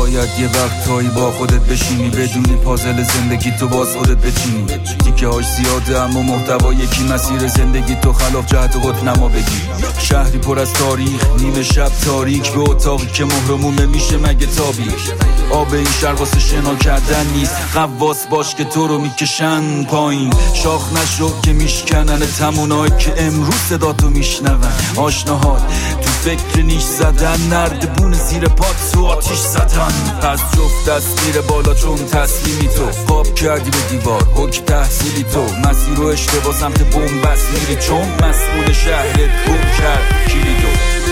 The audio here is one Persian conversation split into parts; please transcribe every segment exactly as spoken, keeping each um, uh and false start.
شاید یه وقتایی با خودت بشینی بدونی پازل زندگی تو باز خودت بچینی. تیکه هاش زیاده اما محتوا یکی، مسیر زندگی تو خلاف جهت قطب نما بگی. شهری پر از تاریخ، نیمه شب تاریک به اتاقی که مهرمومه میشه مگه تابی. آب این شهر واسه شنا کردن نیست، قواس باش که تو رو میکشن پایین. شاخ نشو که میشکنن تمونایی که امروز صدا تو میشنون. آشناهات تو فکر نیش زدن، نردبون زیر پات تو آتیش زدن. پس جفت دست میره بالا چون تسلیمی تو. خواب کردی به دیوار حک تحصیلی تو. مسیر و اشتباه سمت بومبست میری چون مسئول شهرت بوم کرد کلیدو.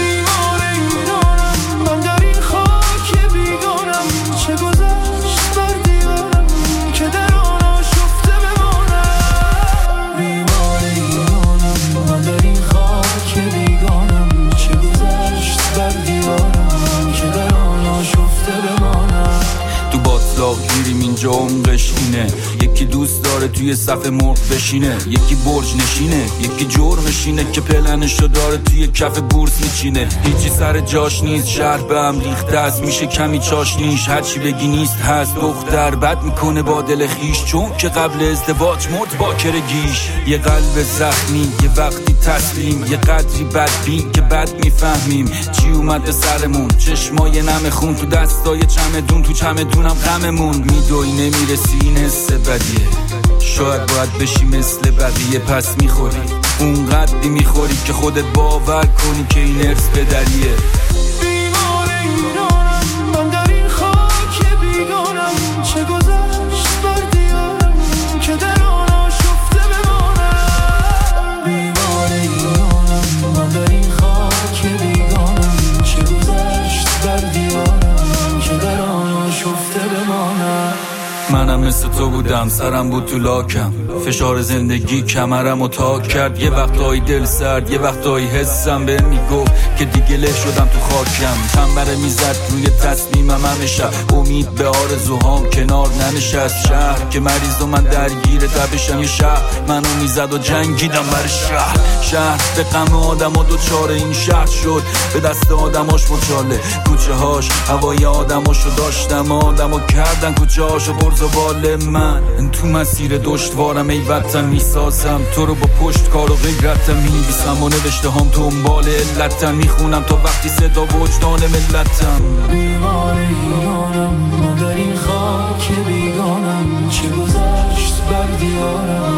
گیریم اینجا عمقش اینه، یکی دوست داره توی صف مرغ بشینه، یکی برج نشینه، یکی جرمشینه که پلنشو داره توی کف بورس میچینه. هیچی سر جاش نیست، شهر به هم ریخته است، میشه کمی چاشنیش. هرچی بگی نیست هست. دختر بد میکنه با دل خیش چون که قبل ازدواج مرد با کرگیش. یه قلب زخمی یه وقتی تسلیم، یه قدری بدبین که بد میفهمیم چی اومد به سرمون. چشمای نم خون تو دستای چمدون، تو چمدونم غممون. میدوی نمیرسی این حس بدیه، شاید باید بشی مثل بقیه پس میخوری. اون قدری میخوری که خودت باور کنی که این ارث بدریه. بیمار ایرانم من در این خاک بیگانم، چه گذشت بر دیارم که در آن آشفته بمانم. بیمار ایرانم من در این خاک بیگانم، چه گذشت بر دیارم که در آن آشفته بمانم. منم مثل تو بودم، سرم بود تو لاکم، فشار زندگی کمرم و تاک کرد. یه وقتایی دل سرد، یه وقتایی حسم به میگفت که دیگه له شدم تو خاکم. تنبره میزد روی تصمیمم همیشه، امید به آرزوهام کنار ننشست. شهر که مریض و من درگیر تبشم، یه شهر منو میزد و جنگیدم برای شهر. شهر به غم آدم و دوچاره این شهر شد، به دست آدماش مچاله کوچه هاش. هوای آدماشو داشتم، آدمو کردن کوچه هاشو برز و بال. من تو مسیر دشوارم ای وطن میسازم تو رو با پشت کار و غیرتم میبیسم و نوشته هم دنبال علتم میخونم تا وقتی صدا وجدان ملتم. بیمار ایرانم من در این خاک بیگانم، چه گذشت بر دیارم